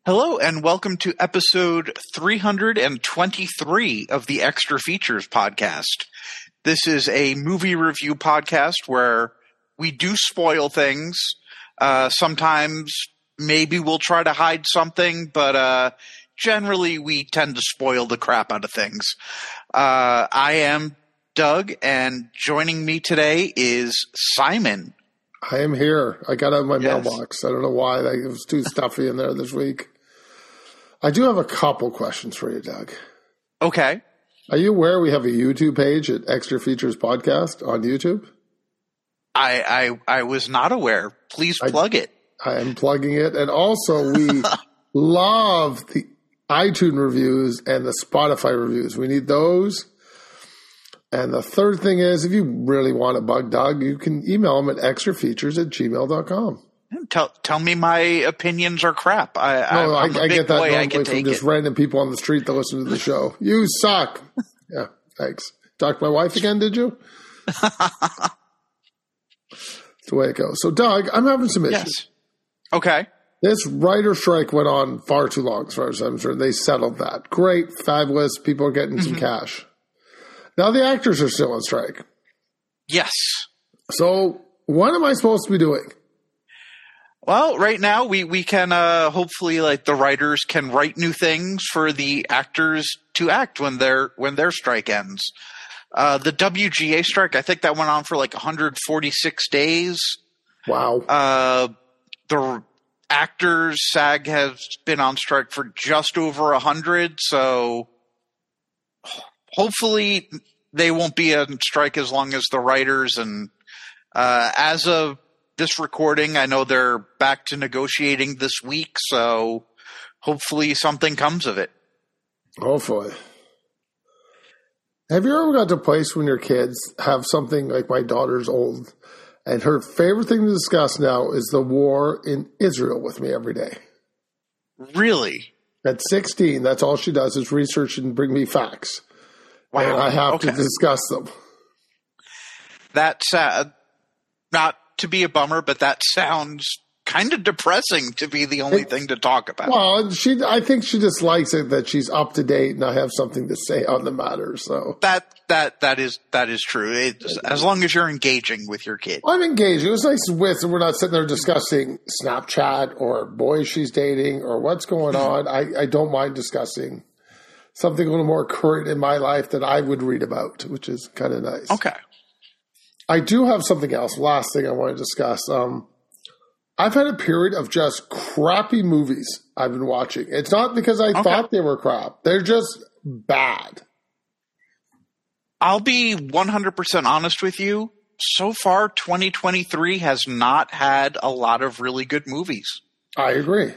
Hello and welcome to episode 323 of the Extra Features podcast. This is a movie review podcast where we do spoil things. Sometimes maybe we'll try to hide something, but generally we tend to spoil the crap out of things. I am Doug, and joining me today is Simon. I am here. I got out of my mailbox. I don't know why. It was too stuffy in there this week. I do have a couple questions for you, Doug. Okay. Are you aware we have a YouTube page at Extra Features Podcast on YouTube? I was not aware. Please plug it. I am plugging it. And also, we love the iTunes reviews and the Spotify reviews. We need those. And the third thing is, if you really want to bug Doug, you can email him at extrafeatures@gmail.com. Tell me my opinions are crap. I get that boy, normally from just random people on the street that listen to the show. You suck. Yeah, thanks. Talked to my wife again, did you? That's the way it goes. So, Doug, I'm having some issues. Yes. Okay. This writer strike went on far too long, as far as I'm concerned. They settled that. Great, fabulous. People are getting some cash. Now the actors are still on strike. Yes. So what am I supposed to be doing? Well, right now we can hopefully, like, the writers can write new things for the actors to act when their strike ends. The WGA strike, I think that went on for like 146 days. Wow. The actors, SAG, has been on strike for just over 100, so hopefully they won't be on strike as long as the writers. And as of this recording, I know they're back to negotiating this week, so hopefully something comes of it. Hopefully. Have you ever got to a place when your kids have something like my daughter's old, and her favorite thing to discuss now is the war in Israel with me every day? Really? At 16, that's all she does is research and bring me facts. Wow. And I have to discuss them. That's not to be a bummer, but that sounds kind of depressing to be the only thing to talk about. Well, I think she just likes it that she's up to date and I have something to say on the matter. So that is true. As long as you're engaging with your kid. I'm engaging. It was nice with, we're not sitting there discussing Snapchat or boys she's dating or what's going on. I don't mind discussing something a little more current in my life that I would read about, which is kind of nice. Okay. I do have something else. Last thing I want to discuss. I've had a period of just crappy movies I've been watching. It's not because I thought they were crap. They're just bad. I'll be 100% honest with you. So far, 2023 has not had a lot of really good movies. I agree.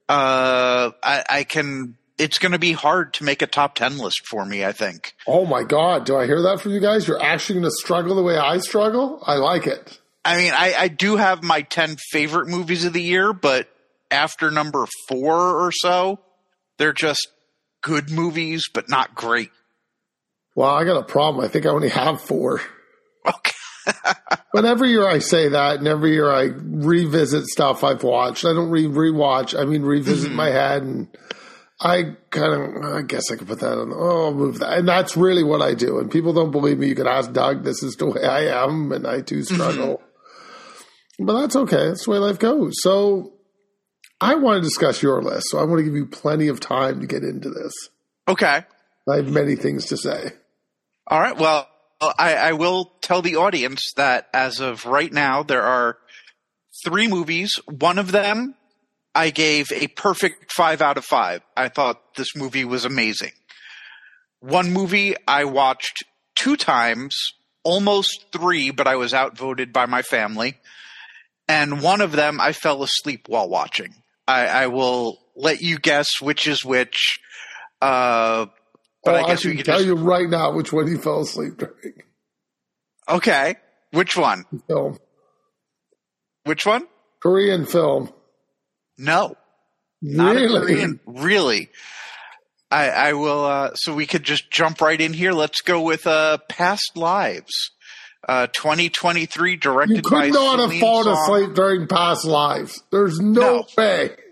It's going to be hard to make a top 10 list for me, I think. Oh my God. Do I hear that from you guys? You're actually going to struggle the way I struggle? I like it. I mean, I do have my 10 favorite movies of the year, but after number 4 or so, they're just good movies, but not great. Well, I got a problem. I think I only have 4. Okay. But every year I say that, and every year I revisit stuff I've watched. I don't rewatch. I mean, revisit my head, and I guess I could put that on. I'll move that. And that's really what I do. And people don't believe me. You can ask Doug. This is the way I am, and I too struggle. But that's okay. That's the way life goes. So I want to discuss your list. So I want to give you plenty of time to get into this. Okay. I have many things to say. All right. Well, I will tell the audience that as of right now, there are 3 movies. One of them I gave a perfect 5 out of 5. I thought this movie was amazing. One movie I watched 2 times, almost 3, but I was outvoted by my family. And one of them I fell asleep while watching. I will let you guess which is which. But I guess I can tell you right now which one you fell asleep during. Okay. Which one? Film. Which one? Korean film. No. Not a Korean. Really? I will, so we could just jump right in here. Let's go with Past Lives. 2023, directed by You could not have Celine fallen Song. asleep during Past Lives. There's no way.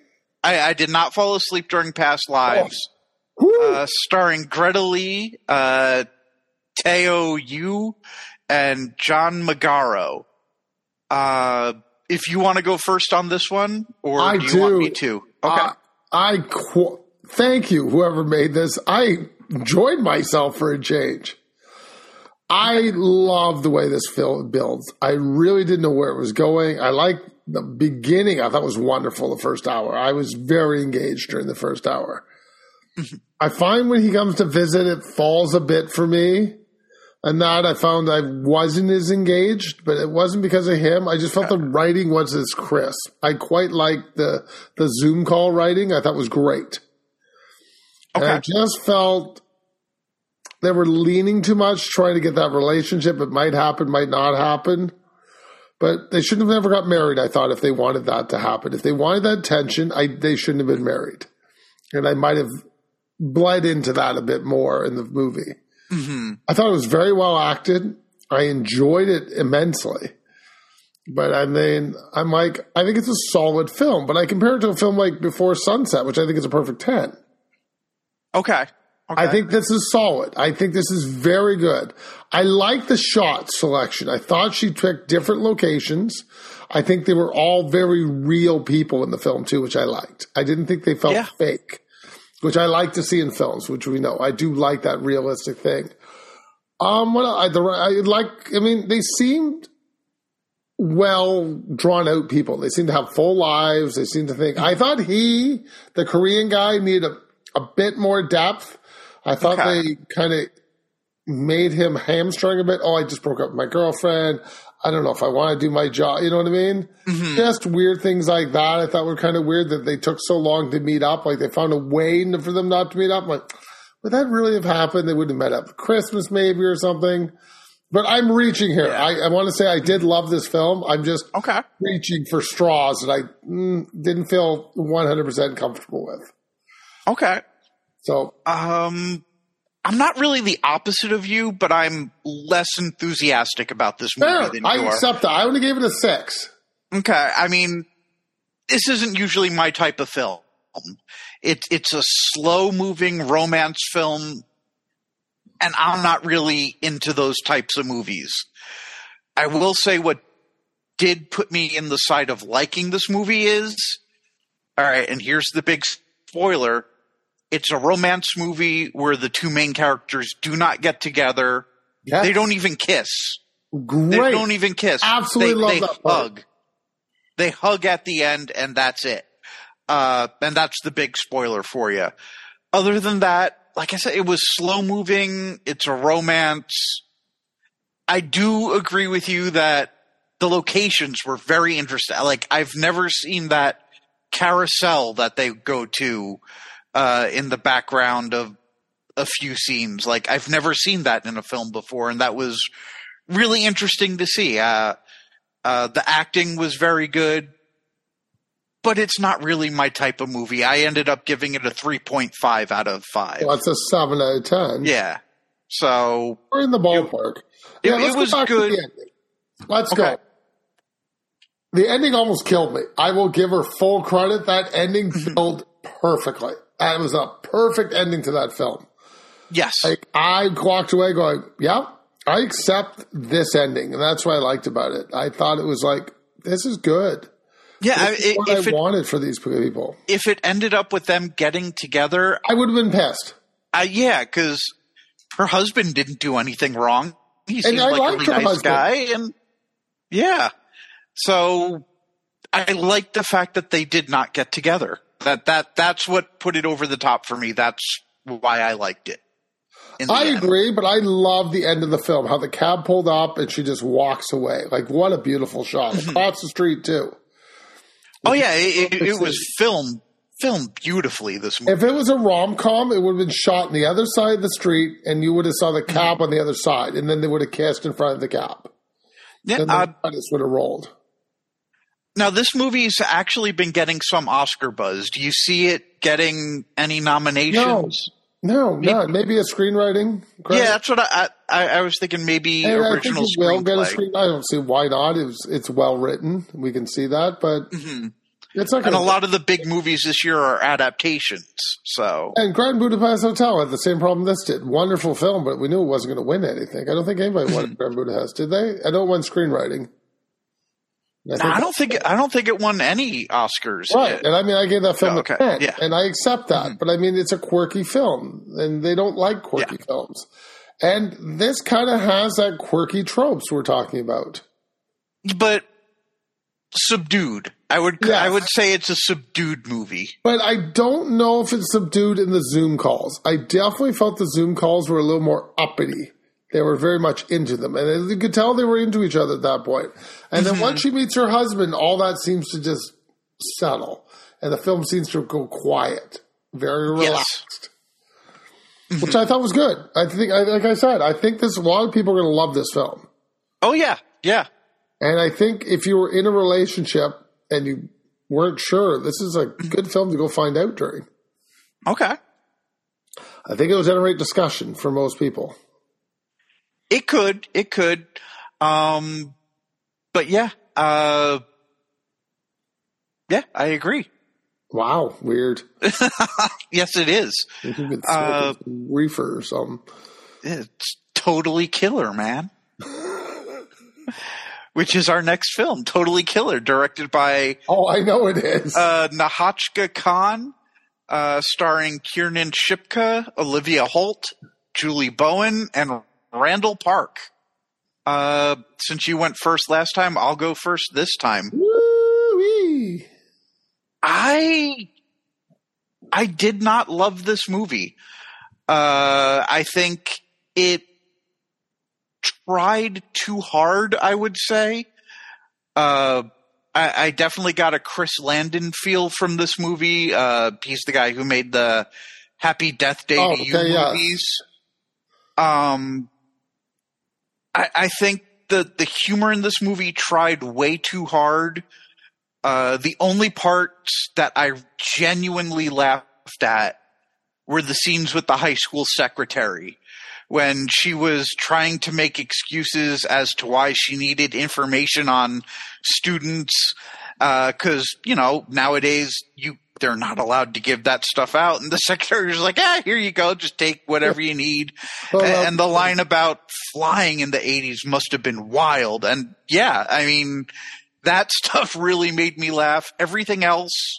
I did not fall asleep during Past Lives. Starring Greta Lee, Teo Yu, and John Magaro. If you want to go first on this one, or do you want me to? Okay. Thank you, whoever made this. I enjoyed myself for a change. I love the way this film builds. I really didn't know where it was going. I liked the beginning. I thought was wonderful the first hour. I was very engaged during the first hour. I find when he comes to visit, it falls a bit for me. And that I found I wasn't as engaged, but it wasn't because of him. I just felt the writing wasn't as crisp. I quite liked the Zoom call writing. I thought was great. Okay. And I just felt they were leaning too much, trying to get that relationship. It might happen, might not happen. But they shouldn't have ever got married, I thought, if they wanted that to happen. If they wanted that tension, they shouldn't have been married. And I might have bled into that a bit more in the movie. Mm-hmm. I thought it was very well acted. I enjoyed it immensely. But I mean, I think it's a solid film. But I compare it to a film like Before Sunset, which I think is a perfect 10. Okay. I think this is solid. I think this is very good. I like the shot selection. I thought she picked different locations. I think they were all very real people in the film too, which I liked. I didn't think they felt fake, which I like to see in films, which we know. I do like that realistic thing. They seemed well drawn out people. They seemed to have full lives. They seemed to think. I thought the Korean guy, needed a bit more depth. I thought they kind of made him hamstrung a bit. Oh, I just broke up with my girlfriend. I don't know if I want to do my job. You know what I mean? Mm-hmm. Just weird things like that. I thought were kind of weird that they took so long to meet up. Like they found a way for them not to meet up. I'm like, would that really have happened? They would have met up for Christmas maybe or something. But I'm reaching here. Yeah. I want to say I did love this film. I'm just reaching for straws that I didn't feel 100% comfortable with. Okay. So, I'm not really the opposite of you, but I'm less enthusiastic about this movie than you are. I accept that. I only gave it a 6. Okay. I mean, this isn't usually my type of film. It's a slow-moving romance film, and I'm not really into those types of movies. I will say what did put me in the side of liking this movie is, all right, and here's the big spoiler, it's a romance movie where the two main characters do not get together. Yes. They don't even kiss. Great. They don't even kiss. Absolutely love that part. Hug. They hug at the end, and that's it. And that's the big spoiler for you. Other than that, like I said, it was slow moving. It's a romance. I do agree with you that the locations were very interesting. Like, I've never seen that carousel that they go to in the background of a few scenes. Like, I've never seen that in a film before, and that was really interesting to see. The acting was very good, but it's not really my type of movie. I ended up giving it a 3.5 out of 5. Well, that's a 7 out of 10. Yeah. So we're in the ballpark. It was good. Let's go. The ending almost killed me. I will give her full credit. That ending filled perfectly. It was a perfect ending to that film. Yes. Like, I walked away going, yeah, I accept this ending. And that's what I liked about it. I thought it was like, this is good. Yeah. This is what I wanted for these people. If it ended up with them getting together, I would have been pissed. Yeah, because her husband didn't do anything wrong. He seemed like a really nice guy. And yeah. So I liked the fact that they did not get together. That's what put it over the top for me. That's why I liked it. I agree, but I love the end of the film, how the cab pulled up and she just walks away. Like, what a beautiful shot. Across the street, too. Oh, yeah, it was filmed beautifully, this movie. If it was a rom-com, it would have been shot on the other side of the street, and you would have saw the cab on the other side, and then they would have cast in front of the cab. Yeah, then the credits would have rolled. Now, this movie's actually been getting some Oscar buzz. Do you see it getting any nominations? No, maybe a screenwriting credit? Yeah, that's what I was thinking. Maybe original screenplay. I don't see why not. It's well written. We can see that, but It's not And gonna a lot of the big movies this year are adaptations. So, And Grand Budapest Hotel had the same problem this did. Wonderful film, but we knew it wasn't going to win anything. I don't think anybody wanted Grand Budapest, did they? I know it won screenwriting. I don't think it won any Oscars. Right, and I mean, I gave that film a 10, yeah. and I accept that. But I mean, it's a quirky film, and they don't like quirky films. And this kind of has that quirky tropes we're talking about. But subdued. I would say it's a subdued movie. But I don't know if it's subdued in the Zoom calls. I definitely felt the Zoom calls were a little more uppity. They were very much into them. And you could tell they were into each other at that point. And then once she meets her husband, all that seems to just settle. And the film seems to go quiet. Very relaxed. Yes. Which I thought was good. I think, like I said, I think a lot of people are going to love this film. Oh, yeah. Yeah. And I think if you were in a relationship and you weren't sure, this is a good film to go find out during. Okay. I think it'll generate discussion for most people. It could. But yeah. Yeah, I agree. Wow, weird. Yes, it is. Reefer or something. It's Totally Killer, man. Which is our next film, Totally Killer, directed by... Oh, I know it is. Nahatchka Khan, starring Kiernan Shipka, Olivia Holt, Julie Bowen, and Randall Park. Since you went first last time, I'll go first this time. Woo-wee. I did not love this movie. I think it tried too hard, I would say. I definitely got a Chris Landon feel from this movie. He's the guy who made the Happy Death Day to You movies. I think the humor in this movie tried way too hard. The only parts that I genuinely laughed at were the scenes with the high school secretary when she was trying to make excuses as to why she needed information on students. 'Cause, nowadays they're not allowed to give that stuff out. And the secretary was like, here you go. Just take whatever you need. And the line about flying in the 80s must have been wild. And yeah, I mean, that stuff really made me laugh. Everything else,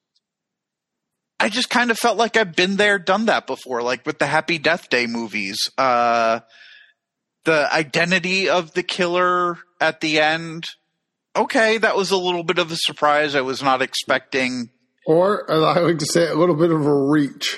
I just kind of felt like I've been there, done that before, like with the Happy Death Day movies. The identity of the killer at the end, okay, that was a little bit of a surprise. I was not expecting. Or, I like to say, a little bit of a reach.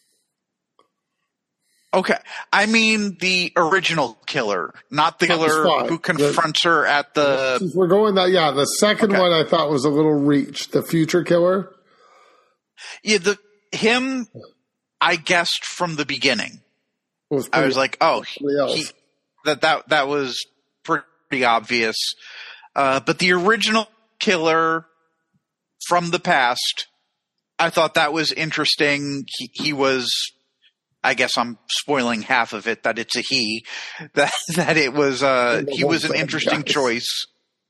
Okay. I mean the original killer, not the killer who confronts her at the... Since we're going that, the second one I thought was a little reach. The future killer? Yeah, him, I guessed from the beginning. I was like, that was pretty obvious. But the original killer from the past, I thought that was interesting. He was, I guess I'm spoiling half of it, that it's a he, that it was, he was an interesting choice.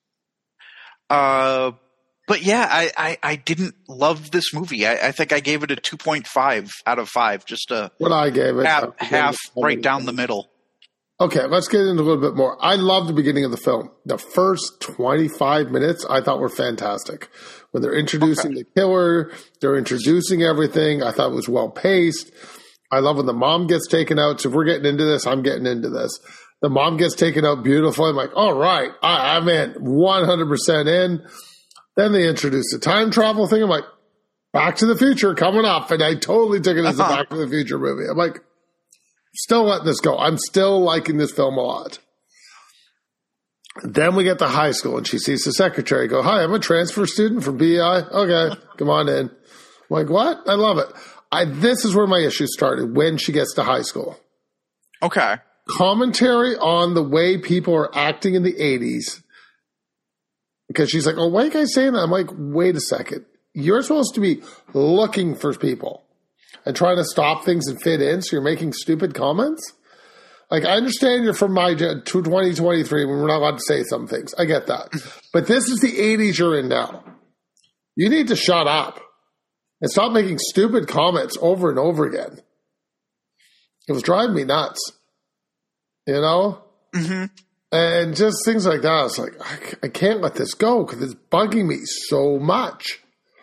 But yeah, I didn't love this movie. I think I gave it a 2.5 out of 5, just what I gave it half right down the middle. Okay, let's get into a little bit more. I love the beginning of the film. The first 25 minutes I thought were fantastic. When they're introducing the killer, they're introducing everything. I thought it was well paced. I love when the mom gets taken out. So if we're getting into this, I'm getting into this. The mom gets taken out beautifully. I'm like, all right, I'm in, 100% in. Then they introduce the time travel thing. I'm like, Back to the Future coming up. And I totally took it as a Back to the Future movie. I'm like, still letting this go. I'm still liking this film a lot. Then we get to high school and she sees the secretary go, hi, I'm a transfer student from BEI. Okay, come on in. I'm like, what? I love it. This is where my issue started, when she gets to high school. Okay. Commentary on the way people are acting in the 80s. Because she's like, oh, why are you guys saying that? I'm like, wait a second. You're supposed to be looking for people and trying to stop things and fit in, so you're making stupid comments? Like, I understand you're from my 2023 when we're not allowed to say some things. I get that. But this is the 80s you're in now. you need to shut up and stop making stupid comments over and over again. It was driving me nuts, you know? Mm-hmm. And just things like that. I was like, I can't let this go because it's bugging me so much.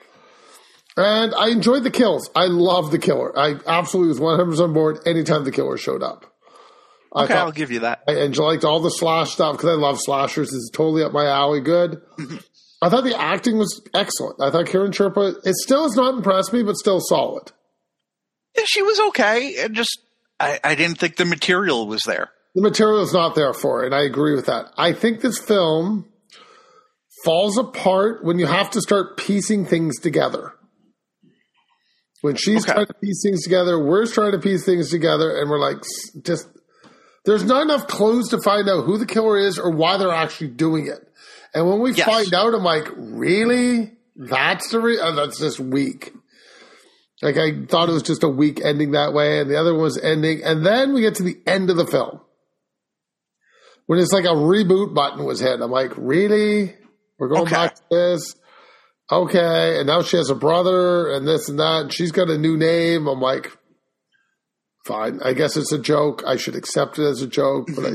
And I enjoyed the kills. I love the killer. I absolutely was 100% on board anytime the killer showed up. Okay, I'll give you that. I liked all the slash stuff because I love slashers. It's totally up my alley. Good. Mm-hmm. I thought the acting was excellent. I thought Kieran Sherpa, it still has not impressed me, but still solid. Yeah, she was okay. It just, I didn't think the material was there. The material is not there for it, and I agree with that. I think this film falls apart when you have to start piecing things together. When she's trying to piece things together, we're trying to piece things together, and we're like, just, there's not enough clues to find out who the killer is or why they're actually doing it. And when we find out, I'm like, really? That's that's just weak. Like, I thought it was just a weak ending that way, and the other one was ending. And then we get to the end of the film. When it's like a reboot button was hit. I'm like, really? We're going back to this? Okay. And now she has a brother and this and that. And she's got a new name. I'm like, fine. I guess it's a joke. I should accept it as a joke. But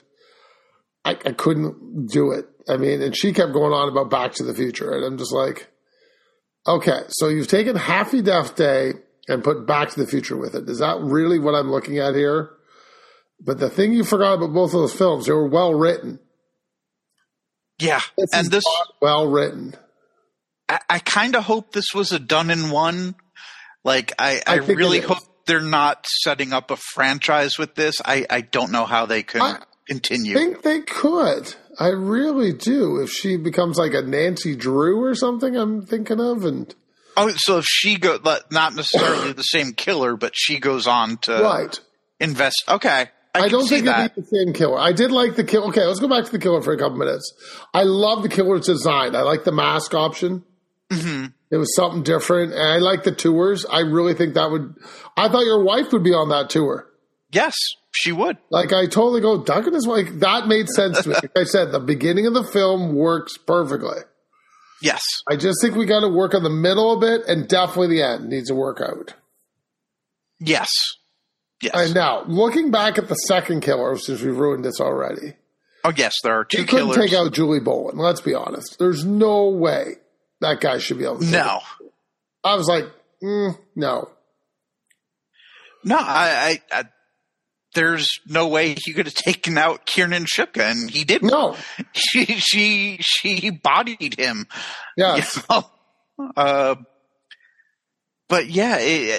I couldn't do it. I mean, and she kept going on about Back to the Future. And I'm just like, okay. So you've taken Happy Death Day and put Back to the Future with it. Is that really what I'm looking at here? But the thing you forgot about both of those films, they were well written. Yeah, and this well written. I kind of hope this was a done in one. Like I really hope they're not setting up a franchise with this. I don't know how they could continue. I think they could. I really do. If she becomes like a Nancy Drew or something, I'm thinking of so if she not necessarily the same killer, but she goes on to invest. Okay. I don't think it'd be the same killer. I did like the killer. Okay, let's go back to the killer for a couple minutes. I love the killer's design. I like the mask option. Mm-hmm. It was something different. And I like the tours. I really think I thought your wife would be on that tour. Yes, she would. Like, I totally go, Duncan is like, that made sense to me. Like I said, the beginning of the film works perfectly. Yes. I just think we got to work on the middle a bit, and definitely the end needs to work out. Yes. Yes. And now, looking back at the second killer, since we've ruined this already. Oh, yes, there are two killers. You couldn't take out Julie Bowen, let's be honest. There's no way that guy should be able to take it. I was like, no. No, I there's no way he could have taken out Kiernan Shipka, and he didn't. No. She bodied him. Yes. You know? But yeah,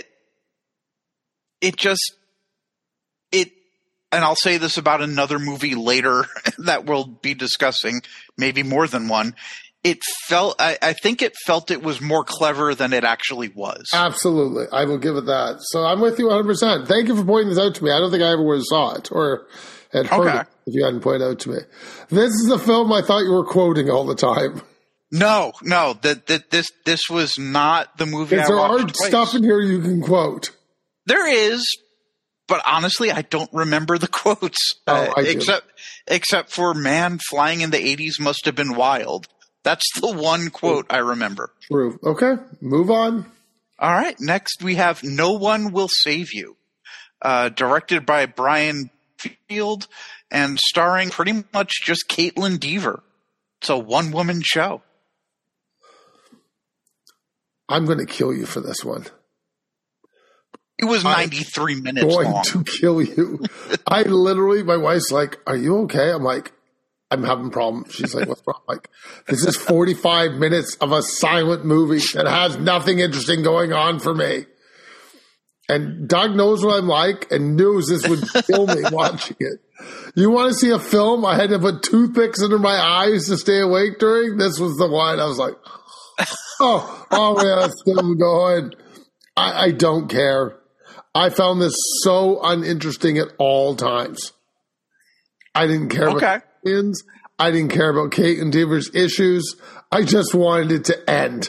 it just and I'll say this about another movie later that we'll be discussing, maybe more than one. I think it felt it was more clever than it actually was. Absolutely. I will give it that. So I'm with you 100%. Thank you for pointing this out to me. I don't think I ever would have saw it or had heard it if you hadn't pointed it out to me. This is a film I thought you were quoting all the time. No. This was not the movie I watched there are twice. Stuff in here you can quote. There is, but honestly, I don't remember the quotes. Except for "Man, flying in the '80s must have been wild." That's the one quote I remember. True. Okay, move on. All right. Next, we have "No One Will Save You," directed by Brian Field and starring pretty much just Caitlin Dever. It's a one-woman show. I'm going to kill you for this one. It was 93 minutes long. I'm going to kill you. I literally, my wife's like, "Are you okay?" I'm like, "I'm having problems." She's like, "What's wrong?" I'm like, this is 45 minutes of a silent movie that has nothing interesting going on for me. And Doug knows what I'm like and knows this would kill me watching it. You want to see a film I had to put toothpicks under my eyes to stay awake during? This was the one. I was like, oh yeah, it's still going. I don't care. I found this so uninteresting at all times. I didn't care about Twins. I didn't care about Kate and Dever's issues. I just wanted it to end.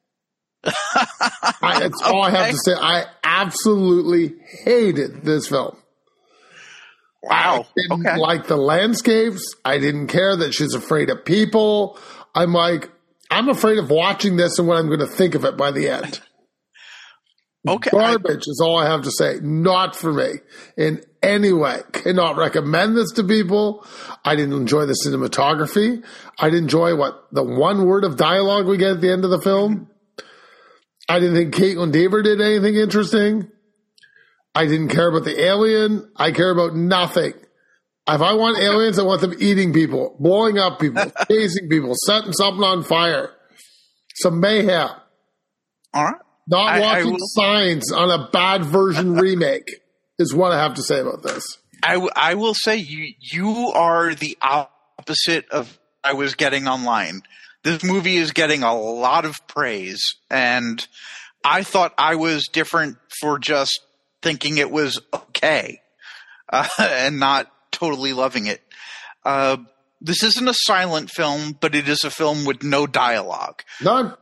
That's all I have to say. I absolutely hated this film. Wow. I didn't like the landscapes. I didn't care that she's afraid of people. I'm like, I'm afraid of watching this and what I'm going to think of it by the end. Okay. Garbage is all I have to say. Not for me in any way. Cannot recommend this to people. I didn't enjoy the cinematography. I didn't enjoy the one word of dialogue we get at the end of the film. I didn't think Caitlin Dever did anything interesting. I didn't care about the alien. I care about nothing. If I want aliens, I want them eating people, blowing up people, chasing people, setting something on fire. Some mayhem. All right. Not watching Signs on a bad version remake is what I have to say about this. I will say you are the opposite of what I was getting online. This movie is getting a lot of praise, and I thought I was different for just thinking it was okay and not totally loving it. This isn't a silent film, but it is a film with no dialogue. None.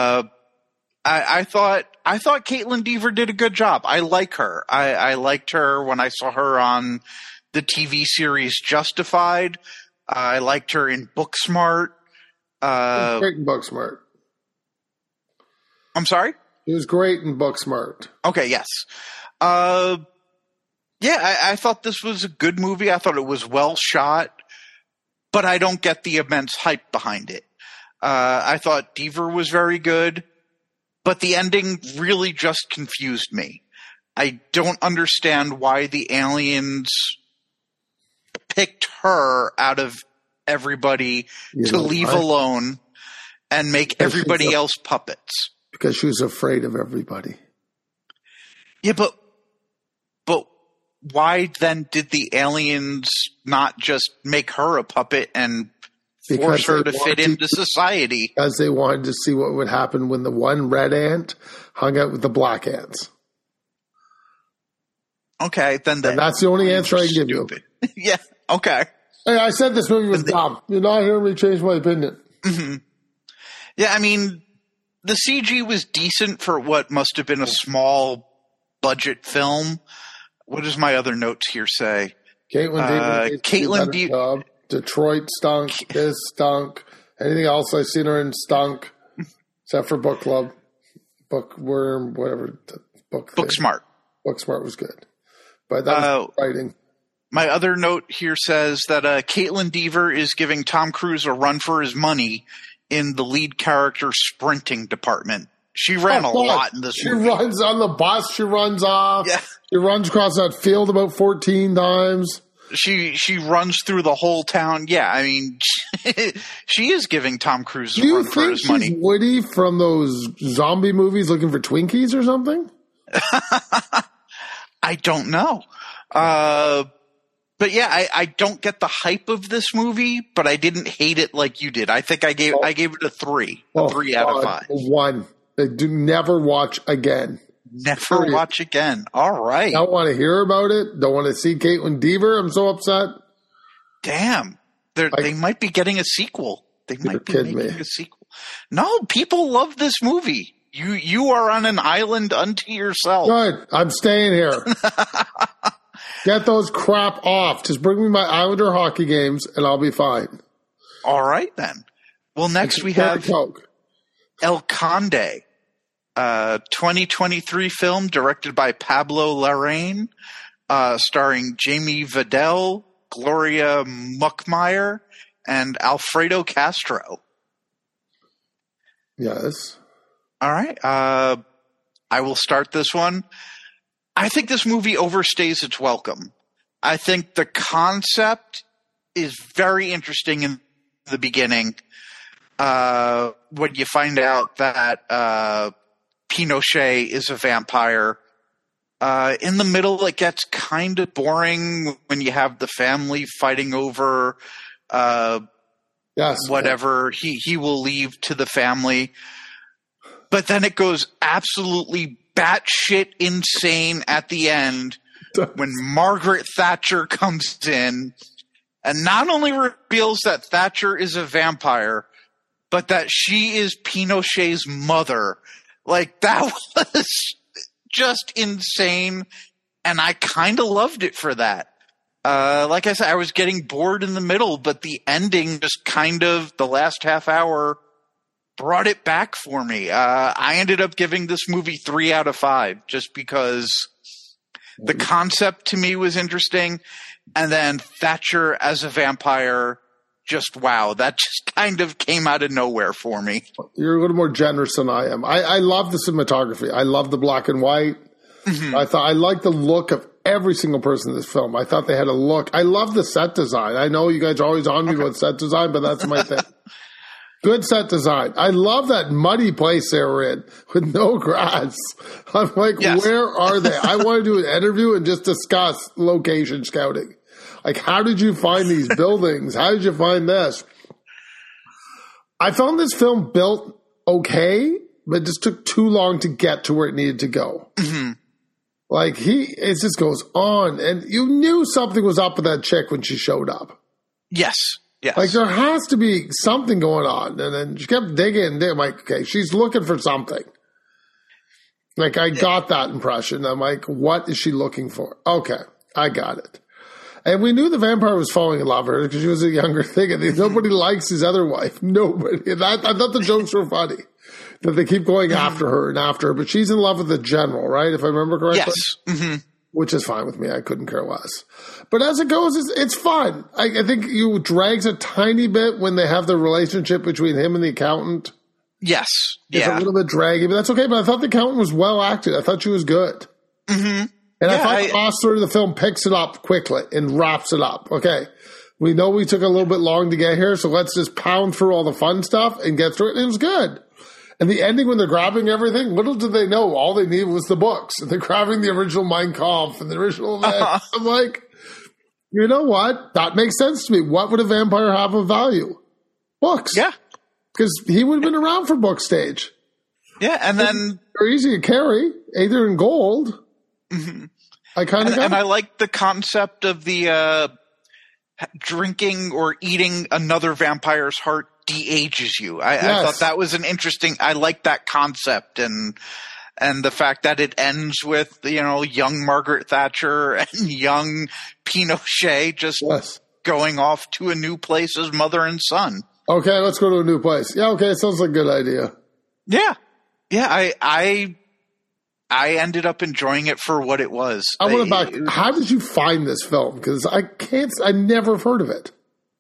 I thought Caitlin Dever did a good job. I like her. I liked her when I saw her on the TV series Justified. I liked her in Booksmart. Great in Booksmart. I'm sorry? He was great in Booksmart. Okay, yes. Yeah, I thought this was a good movie. I thought it was well shot, but I don't get the immense hype behind it. I thought Dever was very good, but the ending really just confused me. I don't understand why the aliens picked her out of everybody to leave alone and make everybody else puppets. Because she was afraid of everybody. Yeah, but why then did the aliens not just make her a puppet and force her to fit into society? Because they wanted to see what would happen when the one red ant hung out with the black ants. Okay, then that's the only answer I can give you. Yeah, okay. Hey, I said this movie was dumb. You're not hearing me change my opinion. Mm-hmm. Yeah, I mean, the CG was decent for what must have been a small budget film. What does my other notes here say? Caitlin Dever. Detroit stunk. This stunk. Anything else I've seen her in stunk. Except for Book Club. Bookworm, whatever. Booksmart. Booksmart was good. But that was writing. My other note here says that Caitlin Dever is giving Tom Cruise a run for his money in the lead character sprinting department. She ran a lot in this movie. She runs on the bus. She runs off. Yeah. She runs across that field about 14 times. She runs through the whole town. Yeah, I mean, she is giving Tom Cruise a run for his money. Do you think she's Woody from those zombie movies looking for Twinkies or something? I don't know. But yeah, I don't get the hype of this movie, but I didn't hate it like you did. I think I gave it a 3. A 3 out of 5. 1. Do never watch again. Never watch again. All right. Don't want to hear about it. Don't want to see Caitlin Dever. I'm so upset. Damn. They might be getting a sequel. They might be making a sequel. No, people love this movie. You are on an island unto yourself. Good. I'm staying here. Get those crap off. Just bring me my Islander hockey games and I'll be fine. All right, then. Well, next we have El Conde. 2023 film directed by Pablo Larraín, starring Jamie Vidal, Gloria Muckmeyer, and Alfredo Castro. Yes. All right. I will start this one. I think this movie overstays its welcome. I think the concept is very interesting in the beginning. When you find out that Pinochet is a vampire. In the middle, it gets kind of boring when you have the family fighting over whatever he will leave to the family. But then it goes absolutely batshit insane at the end when Margaret Thatcher comes in and not only reveals that Thatcher is a vampire, but that she is Pinochet's mother. Like, that was just insane, and I kind of loved it for that. Like I said, I was getting bored in the middle, but the ending just kind of, the last half hour, brought it back for me. I ended up giving this movie 3 out of 5 just because the concept to me was interesting. And then Thatcher as a vampire, just wow, that just kind of came out of nowhere for me. You're a little more generous than I am. I love the cinematography. I love the black and white. Mm-hmm. I liked the look of every single person in this film. I thought they had a look. I love the set design. I know you guys are always on me with set design, but that's my thing. Good set design. I love that muddy place they were in with no grass. I'm like, Where are they? I want to do an interview and just discuss location scouting. Like, how did you find these buildings? How did you find this? I found this film built okay, but it just took too long to get to where it needed to go. Mm-hmm. Like, it just goes on. And you knew something was up with that chick when she showed up. Yes. Yes. Like, there has to be something going on. And then she kept digging. I'm like, okay, she's looking for something. Like, I got that impression. I'm like, what is she looking for? Okay, I got it. And we knew the vampire was falling in love with her because she was a younger thing. And nobody likes his other wife. Nobody. And I thought the jokes were funny. That they keep going after her and after her. But she's in love with the general, right? If I remember correctly? Yes. Mm-hmm. Which is fine with me. I couldn't care less. But as it goes, it's fun. I think it drags a tiny bit when they have the relationship between him and the accountant. Yes. It's a little bit draggy, but that's okay. But I thought the accountant was well acted. I thought she was good. Mm-hmm. And I thought the last third of the film picks it up quickly and wraps it up. Okay, we know we took a little bit long to get here, so let's just pound through all the fun stuff and get through it. And it was good. And the ending when they're grabbing everything, little did they know, all they needed was the books. And they're grabbing the original Mein Kampf and the original I'm like, you know what? That makes sense to me. What would a vampire have of value? Books. Yeah. Because he would have been around for book stage. Yeah, and then... They're easy to carry, either in gold... Mm-hmm. And I like the concept of the drinking or eating another vampire's heart de-ages you. I thought that was an interesting. I like that concept and the fact that it ends with young Margaret Thatcher and young Pinochet just going off to a new place as mother and son. Okay, let's go to a new place. Yeah, okay, sounds like a good idea. Yeah, I ended up enjoying it for what it was. How did you find this film? Because I never have heard of it.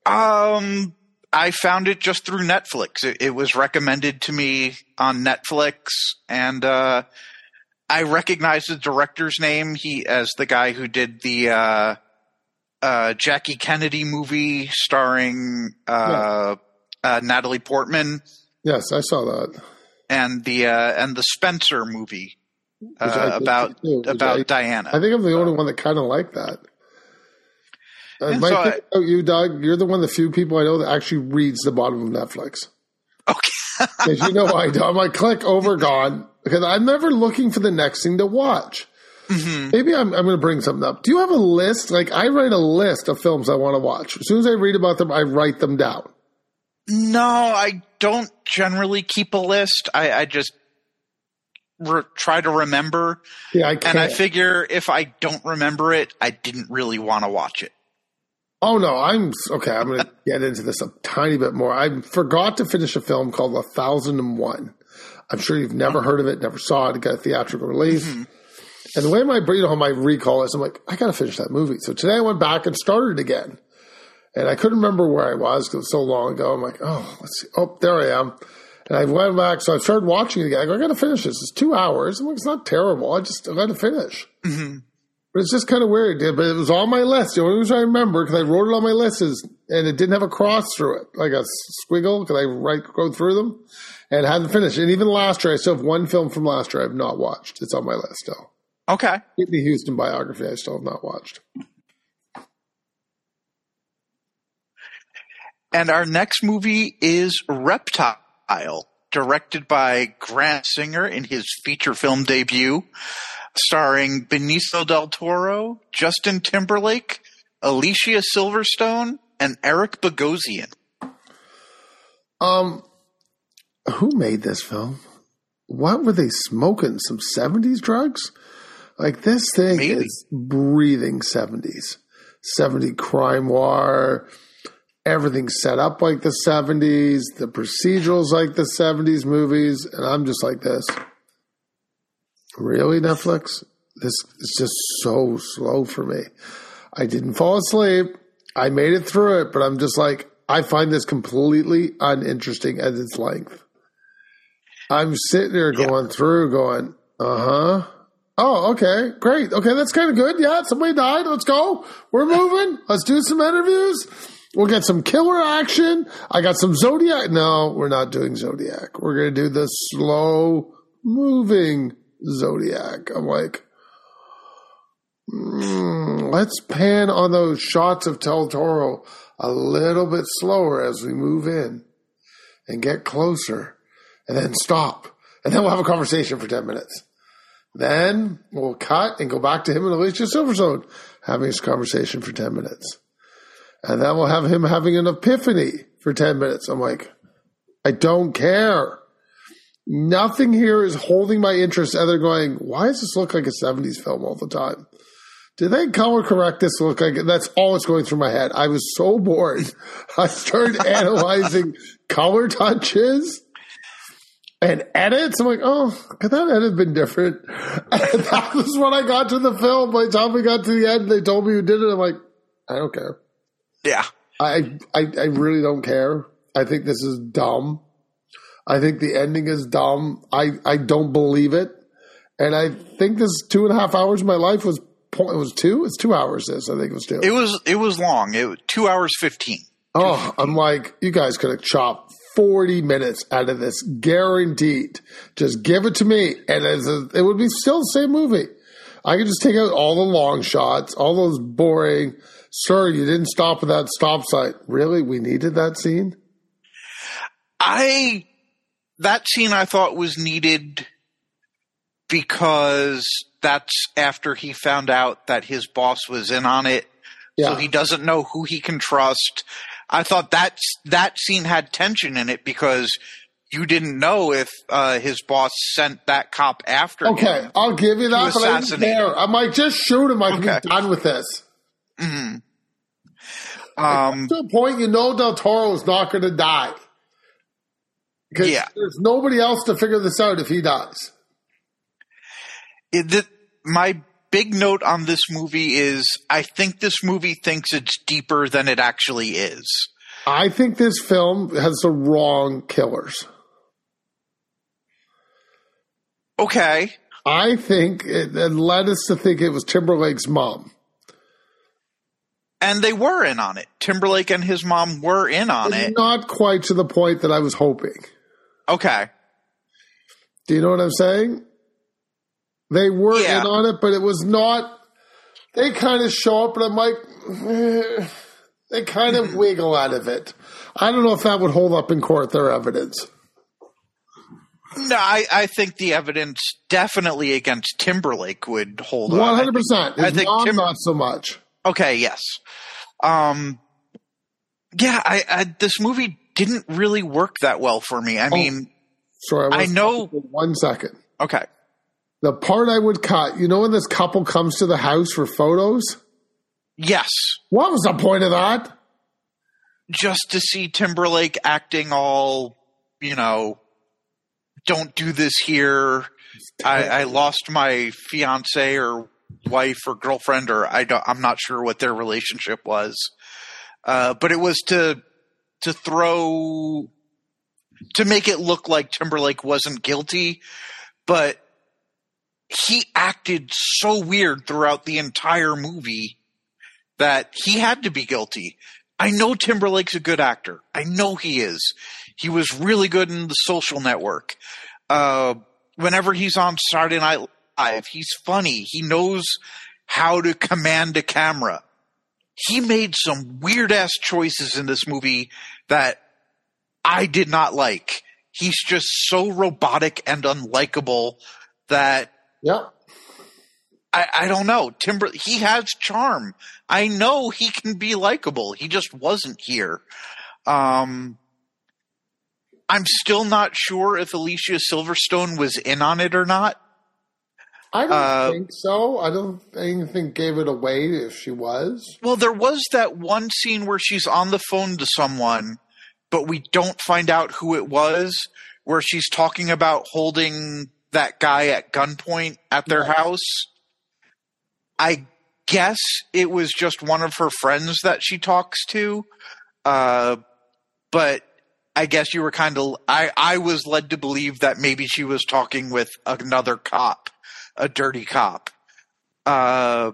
I found it just through Netflix. It was recommended to me on Netflix, and I recognized the director's name. He as the guy who did the Jackie Kennedy movie starring Natalie Portman. Yes, I saw that. And the Spencer movie. About Diana. I think I'm the only one that kind of liked that. You, Doug, you're the one of the few people I know that actually reads the bottom of Netflix. Okay. Because you know I do. I'm like, click over, gone. Because I'm never looking for the next thing to watch. Mm-hmm. Maybe I'm going to bring something up. Do you have a list? Like, I write a list of films I want to watch. As soon as I read about them, I write them down. No, I don't generally keep a list. I just try to remember. Yeah, I can't. And I figure if I don't remember it, I didn't really want to watch it. Oh, no, I'm going to get into this a tiny bit more. I forgot to finish a film called 1001. I'm sure you've never heard of it, never saw it. It got a theatrical release. Mm-hmm. And the way how my recall is, I'm like, I got to finish that movie. So today I went back and started again. And I couldn't remember where I was because it was so long ago. I'm like, let's see. Oh, there I am. And I went back, so I started watching it again. I go, I got to finish this. It's 2 hours. I'm like, it's not terrible. I got to finish. Mm-hmm. But it's just kind of weird. But it was on my list. The only reason I remember, because I wrote it on my list, and it didn't have a cross through it, like a squiggle, because I go through them, and hadn't finished. And even last year, I still have one film from last year I have not watched. It's on my list still. Okay. Whitney Houston biography I still have not watched. And our next movie is Reptile, directed by Grant Singer in his feature film debut, starring Benicio del Toro, Justin Timberlake, Alicia Silverstone, and Eric Bogosian. Who made this film? What were they smoking? Some 70s drugs? Like, this thing is breathing 70s. 70 crime noir. Everything's set up like the 70s. The procedural's like the 70s movies. And I'm just like this. Really, Netflix? This is just so slow for me. I didn't fall asleep. I made it through it, but I'm just like, I find this completely uninteresting at its length. I'm sitting there going through, going, oh, okay, great. Okay, that's kind of good. Yeah, somebody died. Let's go. We're moving. Let's do some interviews. We'll get some killer action. I got some Zodiac. No, we're not doing Zodiac. We're going to do the slow moving Zodiac. I'm like, let's pan on those shots of Del Toro a little bit slower as we move in and get closer and then stop. And then we'll have a conversation for 10 minutes. Then we'll cut and go back to him and Alicia Silverstone having this conversation for 10 minutes. And then we'll have him having an epiphany for 10 minutes. I'm like, I don't care. Nothing here is holding my interest other than going, why does this look like a 70s film all the time? Did they color correct this look like it? That's all that's going through my head. I was so bored. I started analyzing color touches and edits. I'm like, oh, could that edit have been different? And that was when I got to the film. By the time we got to the end, they told me who did it. I'm like, I don't care. Yeah. I really don't care. I think this is dumb. I think the ending is dumb. I don't believe it. And I think this 2.5 hours of my life was it was 2? It's 2 hours this. I think it was 2. It was long. It was 2 hours 15. Oh, I'm like, you guys could have chopped 40 minutes out of this, guaranteed. Just give it to me. And it would be still the same movie. I could just take out all the long shots, all those boring, sir, you didn't stop at that stop sign. Really? We needed that scene? That scene I thought was needed because that's after he found out that his boss was in on it. Yeah. So he doesn't know who he can trust. I thought that scene had tension in it because you didn't know if his boss sent that cop after him. Okay, I'll give you that, but I didn't care. I'm like, just shoot him. I can be done with this. Mm-hmm. To a point, you know Del Toro is not going to die. Because there's nobody else to figure this out if he dies. My big note on this movie is I think this movie thinks it's deeper than it actually is. I think this film has the wrong killers. Okay. I think it led us to think it was Timberlake's mom. And they were in on it. Timberlake and his mom were in on it. Not quite to the point that I was hoping. Okay. Do you know what I'm saying? They were in on it, but it was not. They kind of show up, and I'm like, they kind of wiggle out of it. I don't know if that would hold up in court, their evidence. No, I think the evidence definitely against Timberlake would hold up. 100%. I think not so much. Okay, yes. This movie didn't really work that well for me. I mean, sorry, I know. 1 second. Okay. The part I would cut, you know when this couple comes to the house for photos? Yes. What was the point of that? Just to see Timberlake acting all, don't do this here. I lost my fiance or wife or girlfriend, or I'm not sure what their relationship was. But it was to make it look like Timberlake wasn't guilty, but he acted so weird throughout the entire movie that he had to be guilty. I know Timberlake's a good actor. I know he is. He was really good in The Social Network. Whenever he's on Saturday Night Live, he's funny. He knows how to command a camera. He made some weird-ass choices in this movie that I did not like. He's just so robotic and unlikable that I don't know. He has charm. I know he can be likable. He just wasn't here. I'm still not sure if Alicia Silverstone was in on it or not. I don't think so. I don't think gave it away if she was. Well, there was that one scene where she's on the phone to someone, but we don't find out who it was, where she's talking about holding that guy at gunpoint at their house. I guess it was just one of her friends that she talks to. But I guess you were kind of – I was led to believe that maybe she was talking with another cop, a dirty cop. Yeah,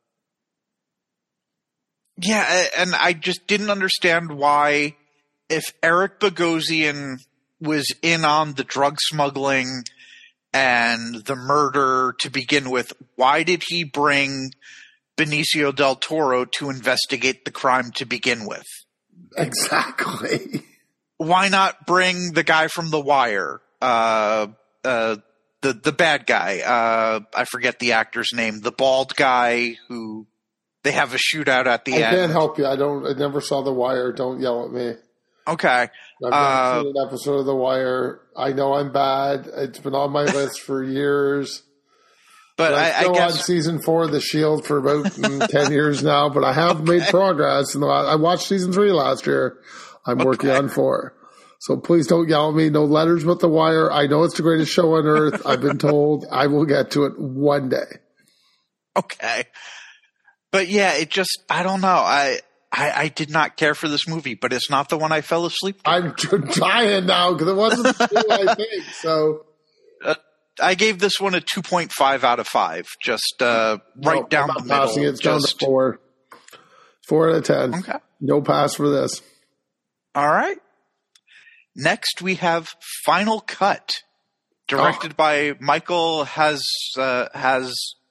and I just didn't understand why, if Eric Bogosian was in on the drug smuggling and the murder to begin with, why did he bring Benicio del Toro to investigate the crime to begin with? Exactly. Why not bring the guy from The Wire, the bad guy? I forget the actor's name. The bald guy who they have a shootout at the end. I can't help you. I never saw The Wire. Don't yell at me. Okay. I've never seen an episode of The Wire. I know I'm bad. It's been on my list for years. But I guess on season 4 of The Shield for about 10 years now, but I have made progress. I watched season 3 last year. I'm working on 4. So please don't yell at me. No letters but The Wire. I know it's the greatest show on earth. I've been told I will get to it one day. Okay. But yeah, it just, I don't know. I did not care for this movie, but it's not the one I fell asleep to. I'm dying now because it wasn't the I think. So I gave this one a 2.5 out of 5. Just down the middle. Passing it's down to 4. 4 out of 10. Okay. No pass for this. All right. Next, we have Final Cut, directed by Michael Hazanavicius.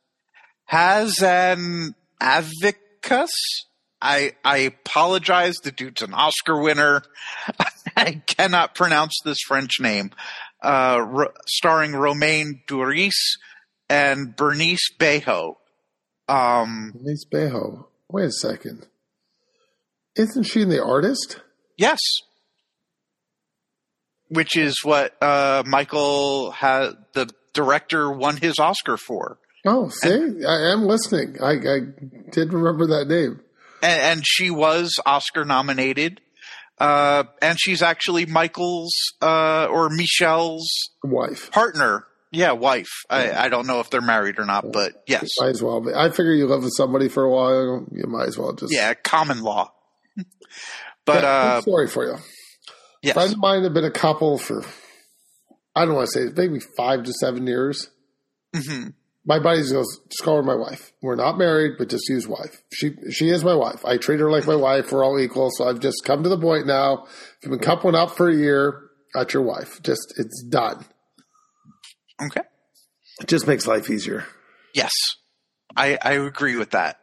I apologize. The dude's an Oscar winner. I cannot pronounce this French name. Starring Romain Duris and Bernice Bejo. Bernice Bejo. Wait a second. Isn't she in The Artist? Yes. Which is what Michael the director won his Oscar for. Oh, see? I am listening. I did remember that name. And she was Oscar nominated. And she's actually Michael's or Michelle's wife. Partner. Yeah, wife. I don't know if they're married or not, but yes. Might as well be. I figure you live with somebody for a while. You might as well just. Yeah, common law. But I'm sorry for you. Yes. Friends of mine have been a couple for, I don't want to say, maybe 5 to 7 years. Mm-hmm. My buddies goes, just call her my wife. We're not married, but just use wife. She is my wife. I treat her like my wife. We're all equal. So I've just come to the point now. If you've been coupling up for a year, that's your wife. Just, it's done. Okay. It just makes life easier. Yes. I agree with that.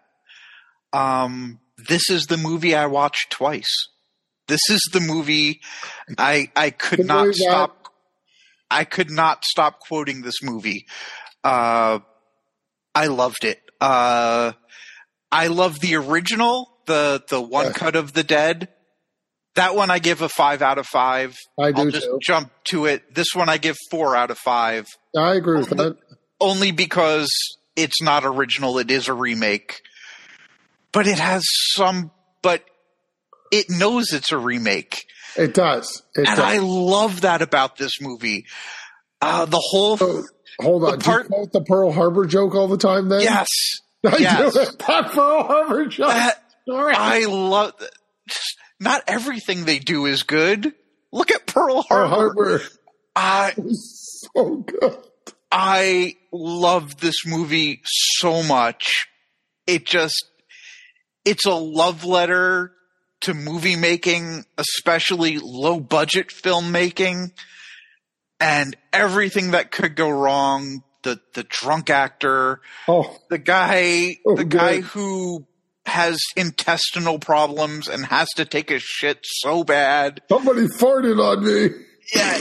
This is the movie I watched twice. This is the movie I could not stop. I could not stop quoting this movie. I loved it. I love the original, the one cut of the dead. That one I give a 5 out of 5. I'll just jump to it. This one I give 4 out of 5. I agree with that. Only because it's not original. It is a remake. But it has but it knows it's a remake. It does. I love that about this movie. The whole... Hold on. Do you quote the Pearl Harbor joke all the time then? Yes. Yes. That Pearl Harbor joke. I love that. Not everything they do is good. Look at Pearl Harbor. So good. I love this movie so much. It's a love letter to movie making, especially low budget filmmaking, and everything that could go wrong. The drunk actor, the guy who has intestinal problems and has to take a shit so bad. Somebody farted on me. Yeah,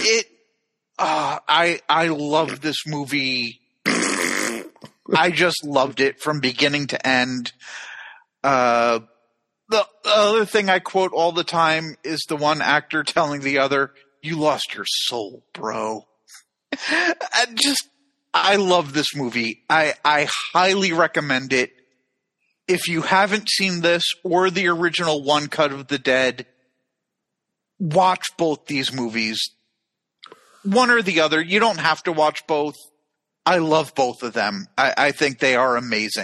I love this movie. I just loved it from beginning to end. The other thing I quote all the time is the one actor telling the other, "You lost your soul, bro." And I love this movie. I highly recommend it. If you haven't seen this or the original One Cut of the Dead, watch both these movies. One or the other. You don't have to watch both. I love both of them. I think they are amazing.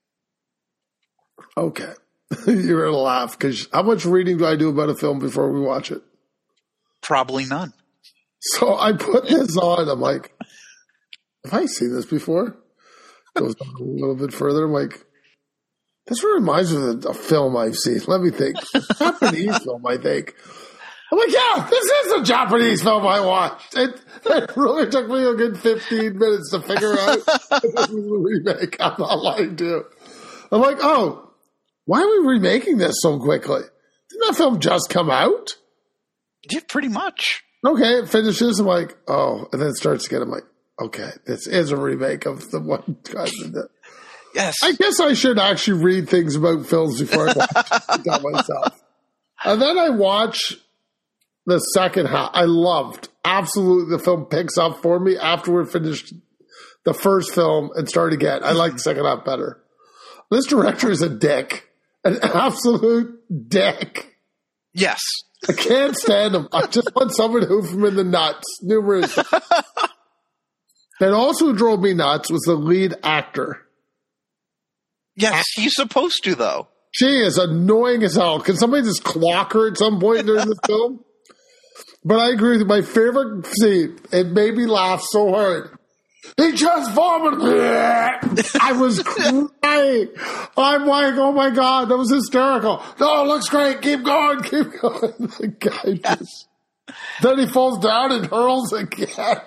Okay. You're going to laugh because how much reading do I do about a film before we watch it? Probably none. So I put this on. I'm like, have I seen this before? Goes on a little bit further. I'm like, this reminds me of a film I've seen. Let me think. Japanese film, I think. I'm like, yeah, this is a Japanese film I watched. It really took me a good 15 minutes to figure out that this was a remake. I'm not lying to you. I'm like, oh, why are we remaking this so quickly? Didn't that film just come out? Yeah, pretty much. Okay, it finishes. I'm like, oh, and then it starts again. I'm like, okay, this is a remake of the one. Yes. I guess I should actually read things about films before I watch it myself. And then I watch the second half. I loved absolutely the film picks up for me after we finished the first film and start again. I like the second half better. This director is a dick, an absolute dick. Yes. I can't stand him. I just want someone to hoof him in the nuts. Numerous. That also drove me nuts was the lead actor. Yes, he's supposed to, though. She is annoying as hell. Can somebody just clock her at some point during the film? But I agree with you. My favorite scene, it made me laugh so hard. He just vomited. I was crying. I'm like, oh my God, that was hysterical. No, it looks great. Keep going, keep going. The guy just, then he falls down and hurls again.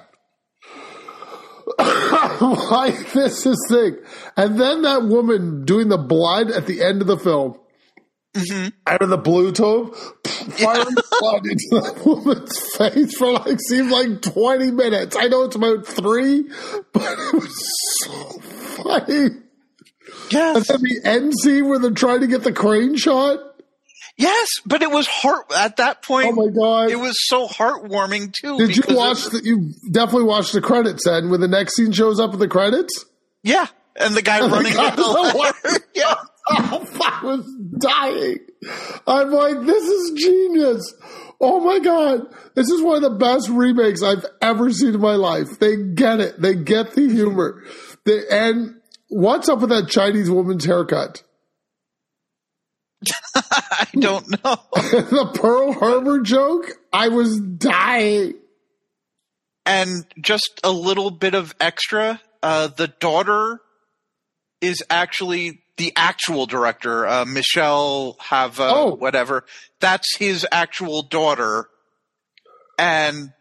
Like, this is thing. And then that woman doing the blood at the end of the film, out of the blue tube, firing blood into that woman's face for seemed like 20 minutes. I know it's about 3, but it was so funny. Yes. And then the end scene where they're trying to get the crane shot. Yes, but it was at that point. Oh my God. It was so heartwarming too. Did you watch you definitely watched the credits then when the next scene shows up in the credits? Yeah. And the guy running with the water. Yeah. Oh, I was dying. I'm like, this is genius. Oh my God. This is one of the best remakes I've ever seen in my life. They get it. They get the humor. And what's up with that Chinese woman's haircut? I don't know. The Pearl Harbor joke? I was dying. And just a little bit of extra. The daughter is actually the actual director, Michelle Hava, whatever. That's his actual daughter. And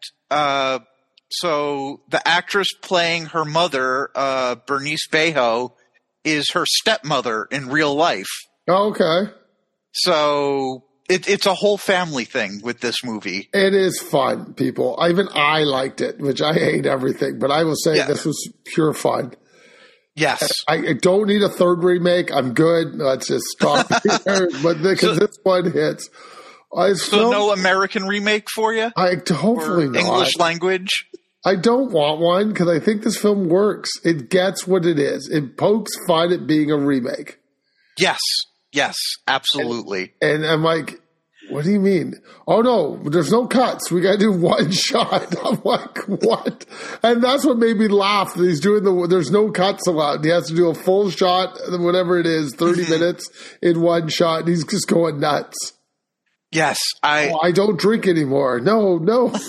so the actress playing her mother, Bernice Bejo, is her stepmother in real life. Okay. So it's a whole family thing with this movie. It is fun, people. Even I liked it, which I hate everything, but I will say this was pure fun. Yes. I don't need a third remake. I'm good. Let's just stop here. But because this one hits. No American remake for you? Hopefully not. English language? I don't want one because I think this film works. It gets what it is. It pokes fun at being a remake. Yes. Yes, absolutely. And I'm like, what do you mean? Oh, no, there's no cuts. We got to do one shot. I'm like, what? And that's what made me laugh. He's doing there's no cuts allowed. He has to do a full shot, whatever it is, 30 minutes in one shot. And he's just going nuts. Yes. I don't drink anymore. No.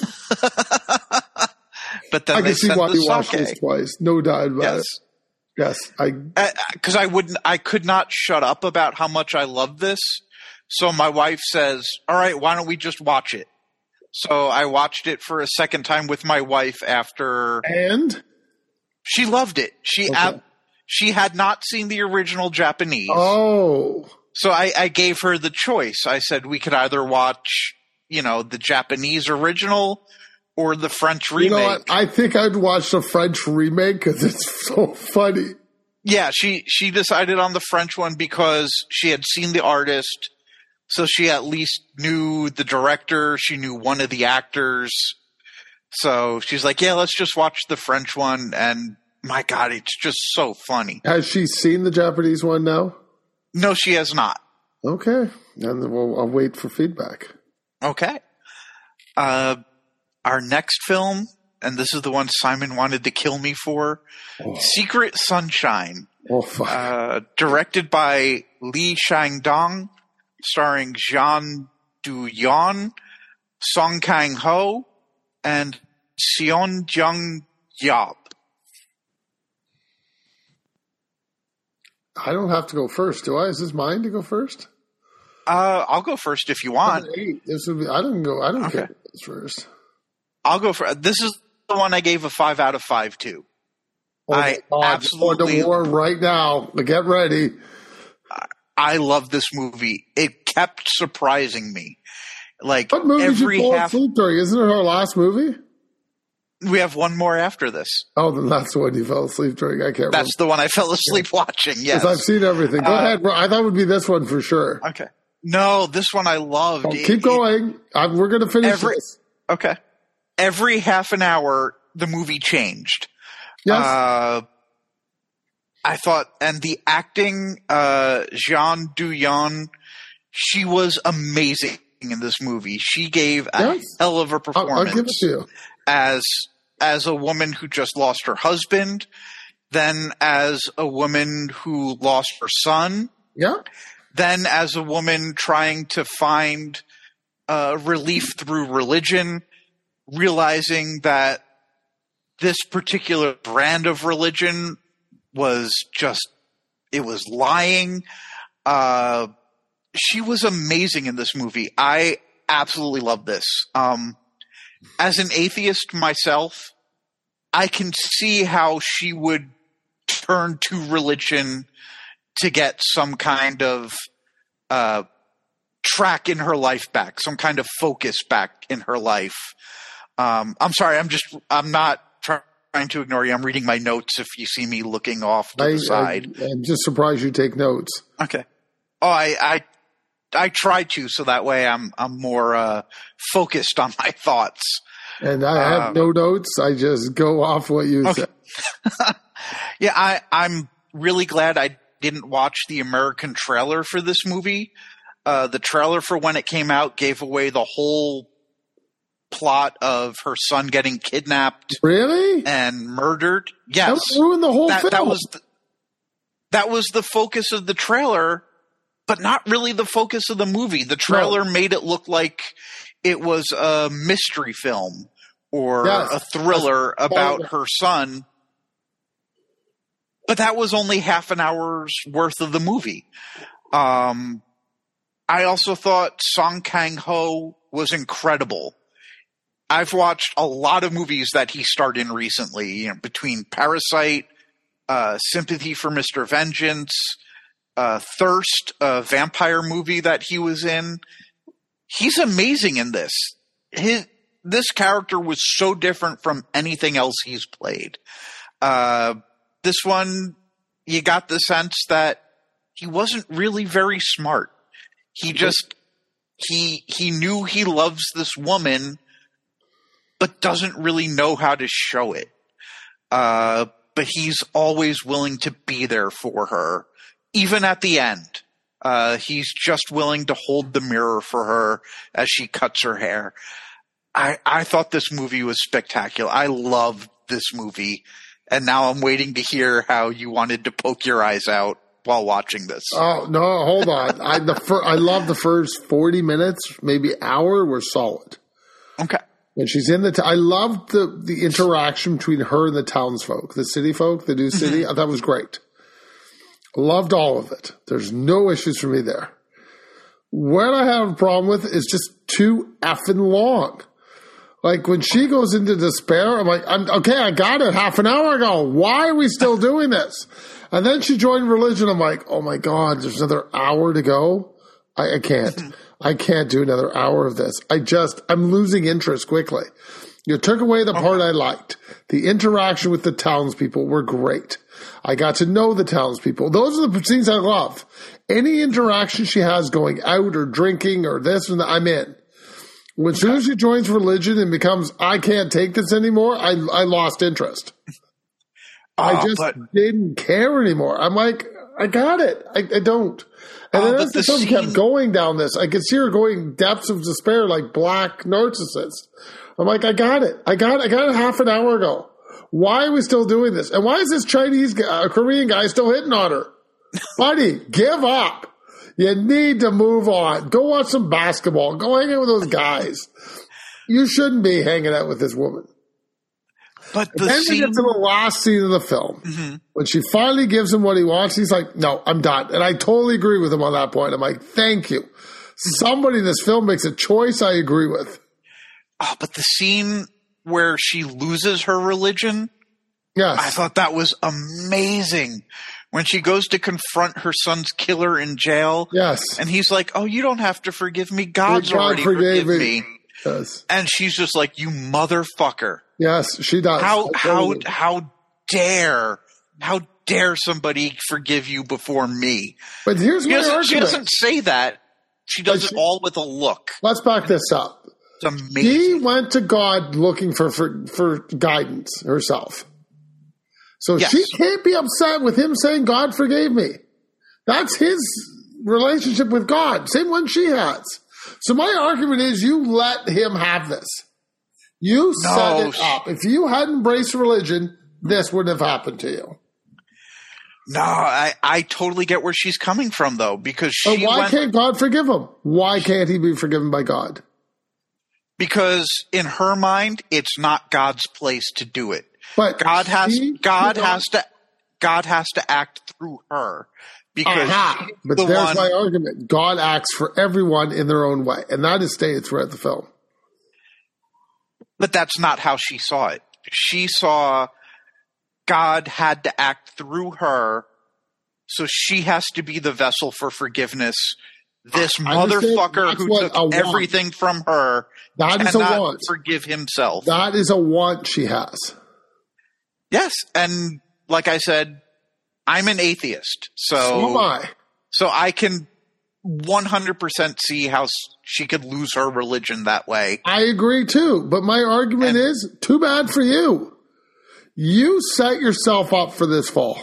But then I can see why you watched this twice. No doubt about it. Yes, because I could not shut up about how much I love this. So my wife says, all right, why don't we just watch it? So I watched it for a second time with my wife after. And? She loved it. She had not seen the original Japanese. Oh. So I gave her the choice. I said we could either watch, the Japanese original or the French remake. You know what? I think I'd watch the French remake because it's so funny. Yeah, she decided on the French one because she had seen the artist, so she at least knew the director. She knew one of the actors. So she's like, yeah, let's just watch the French one. And my God, it's just so funny. Has she seen the Japanese one now? No, she has not. Okay. And I'll wait for feedback. Okay. Our next film, and this is the one Simon wanted to kill me for, Secret Sunshine. Oh, fuck. Directed by Lee Shang-dong, starring Jean Du-yeon, Song Kang-ho, and Seon Jung-yeop. I don't have to go first, do I? Is this mine to go first? I'll go first if you want. This would be, I don't care who's first. I'll go first. This is the one I gave a 5 out of 5 to. I absolutely to war right now. Get ready. I love this movie. It kept surprising me. Like, what movie did you fall asleep during? Isn't it our last movie? We have one more after this. Oh, then that's the one you fell asleep during. I can't remember. That's the one I fell asleep watching, yes. Because I've seen everything. Go ahead. I thought it would be this one for sure. Okay. No, this one I loved. Keep going. We're going to finish this. Okay. Every half an hour, the movie changed. Yes. I thought, and the acting, Jean Du-yeon, she was amazing in this movie. She gave a hell of a performance. I'll give it to you. As a woman who just lost her husband, then as a woman who lost her son. Yeah. Then as a woman trying to find relief through religion, realizing that this particular brand of religion was it was lying. She was amazing in this movie. I absolutely love this. As an atheist myself, I can see how she would turn to religion to get some kind of track in her life back, some kind of focus back in her life. I'm sorry, I'm not trying to ignore you. I'm reading my notes if you see me looking off to the side. I'm just surprised you take notes. Okay. Oh, I try to, so that way I'm more focused on my thoughts. And I have no notes. I just go off what you said. Yeah, I'm really glad I didn't watch the American trailer for this movie. The trailer for when it came out gave away the whole plot of her son getting kidnapped. Really? And murdered. Yes. That ruined the whole film. That was the focus of the trailer, but not really the focus of the movie. The trailer made it look like it was a mystery film or a thriller about her son. But that was only half an hour's worth of the movie. I also thought Song Kang-ho was incredible. I've watched a lot of movies that he starred in recently, between Parasite, Sympathy for Mr. Vengeance, Thirst, a vampire movie that he was in. He's amazing in this. This character was so different from anything else he's played. This one, you got the sense that he wasn't really very smart. He just, he knew he loves this woman, but doesn't really know how to show it. But he's always willing to be there for her. Even at the end, he's just willing to hold the mirror for her as she cuts her hair. I thought this movie was spectacular. I loved this movie. And now I'm waiting to hear how you wanted to poke your eyes out while watching this. Oh, no, hold on. I love the first 40 minutes, maybe hour were solid. Okay. When she's in I loved the interaction between her and the townsfolk, the city folk, the new city. I thought it was great. Loved all of it. There's no issues for me there. What I have a problem with is just too effing long. Like when she goes into despair, I'm like, okay, I got it half an hour ago. Why are we still doing this? And then she joined religion. I'm like, oh my God, there's another hour to go. I can't. I can't do another hour of this. I'm losing interest quickly. You took away the part I liked. The interaction with the townspeople were great. I got to know the townspeople. Those are the scenes I love. Any interaction she has going out or drinking or this and that, I'm in. As soon as she joins religion and becomes, I can't take this anymore, I lost interest. I just didn't care anymore. I'm like, I got it. I don't. And then as the film kept going down this, I could see her going depths of despair like Black narcissist. I'm like, I got it. I got it half an hour ago. Why are we still doing this? And why is this Korean guy still hitting on her? Buddy, give up. You need to move on. Go watch some basketball. Go hang out with those guys. You shouldn't be hanging out with this woman. But then we get to the last scene of the film. When she finally gives him what he wants, he's like, no, I'm done. And I totally agree with him on that point. I'm like, thank you. Somebody in this film makes a choice I agree with. Oh, but the scene where she loses her religion, yes, I thought that was amazing. When she goes to confront her son's killer in jail, yes, and he's like, "Oh, you don't have to forgive me. God's already forgive me." Yes. And she's just like, "You motherfucker!" Yes, she does. How dare somebody forgive you before me? But here's my argument. She doesn't say that. She does it all with a look. Let's back this up. It's amazing. She went to God looking for guidance herself. So she can't be upset with him saying, God forgave me. That's his relationship with God. Same one she has. So my argument is you let him have this. You set it up. If you hadn't embraced religion, this wouldn't have happened to you. No, I totally get where she's coming from, though, because why can't God forgive him? Why can't he be forgiven by God? Because in her mind, it's not God's place to do it. But God has to act through her. Because but there's my argument. God acts for everyone in their own way, and that is stated throughout the film. But that's not how she saw it. She saw God had to act through her, so she has to be the vessel for forgiveness. This motherfucker who took everything from her cannot forgive himself. That is a want she has. Yes, and like I said, I'm an atheist, so am I. So I can 100% see how she could lose her religion that way. I agree too, but my argument is, too bad for you. You set yourself up for this fall.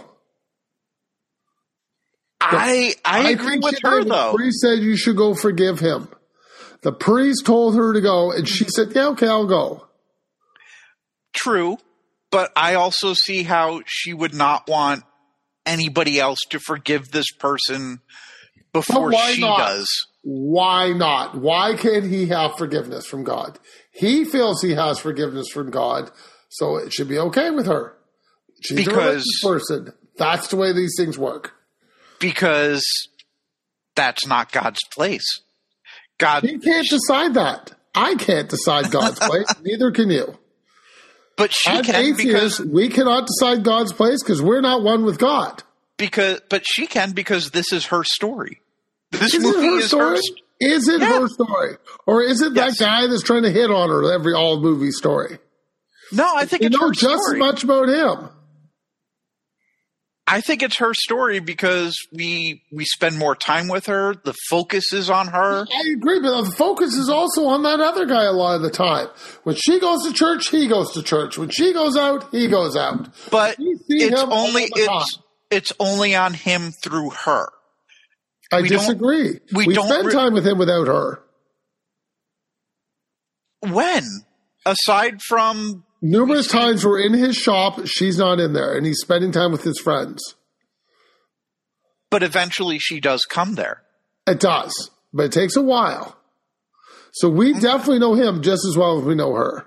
I agree with her, though. The priest said you should go forgive him. The priest told her to go, and she said, yeah, okay, I'll go. True, but I also see how she would not want anybody else to forgive this person before she does. Why not? Why can't he have forgiveness from God? He feels he has forgiveness from God, so it should be okay with her. She's a religious person. That's the way these things work. Because that's not God's place. He can't decide that. I can't decide God's place. Neither can you. But she As can atheists, we cannot decide God's place because we're not one with God. But she can because this is her story. This is movie her story? Is it her story? Or is it that guy that's trying to hit on her every all movie story? No, I think it's her story. Just as much about him. I think it's her story because we spend more time with her. The focus is on her. I agree, but the focus is also on that other guy a lot of the time. When she goes to church, he goes to church. When she goes out, he goes out. But it's only on him through her. I disagree. We spend time with him without her. When? Aside from... Numerous times we're in his shop, she's not in there, and he's spending time with his friends. But eventually she does come there. It does, but it takes a while. So we definitely know him just as well as we know her.